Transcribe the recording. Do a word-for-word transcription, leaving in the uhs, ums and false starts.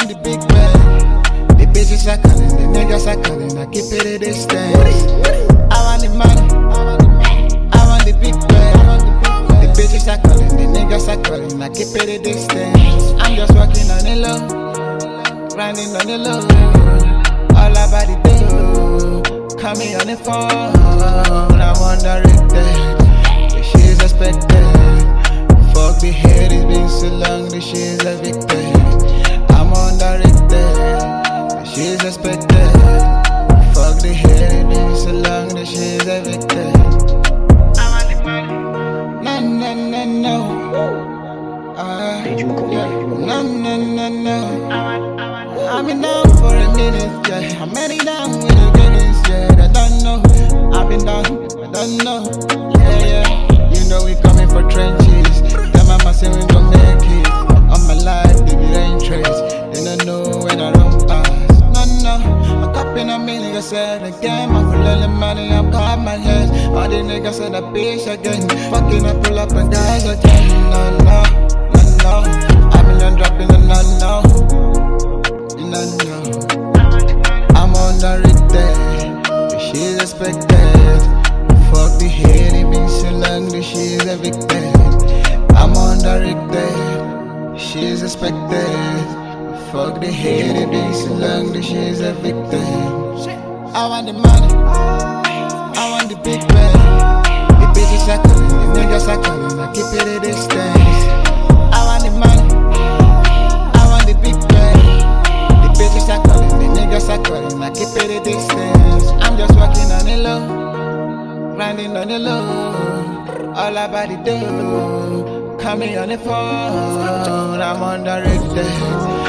the big bag. The bitches are calling, the niggas are calling. I keep it at distance. I want the money. I want the big bag. The bitches are calling, the niggas are calling. I keep it at distance. I'm just walking on the low, grinding on the low. All about the dough. Call me on the phone. I'm undirected. She's expected. Fuck the head, it's been so long, the shit's evicted. I'm undirected, she's expected. Fuck the head, it's been so long, the shit's evicted. I want the money. No, no, no, no. Uh, yeah. No, no, no, no. I've been down for a minute, yeah. I'm many down with the goodness, yeah. I don't know, I've been down, I don't know, yeah, yeah. You know we coming for trenches. Mama say we gon' make it. On my life, baby, there ain't trace. They don't know when I run past. No, no, I'm copping on me, nigga said again. I'm full of the money, I'm caught my head. All the niggas said I bitch again. Fucking I pull up and guys again. No, no, no, no. I'm in dropping and no, no. No, no. I'm on the rig she's expected. Fuck the hate, it been so long that she's evicted. I'm undirected, she's expected. Fuck the hate, it been so long that she's evicted. I want the money, I want the big bag. The bitches are calling, the niggas are calling. I keep it at distance. I want the money, I want the big bag. The bitches are calling, the niggas are calling. I keep it at distance. I'm just walking on the low, grinding on the low. All about the dough. Call me on the phone, I'm undirected.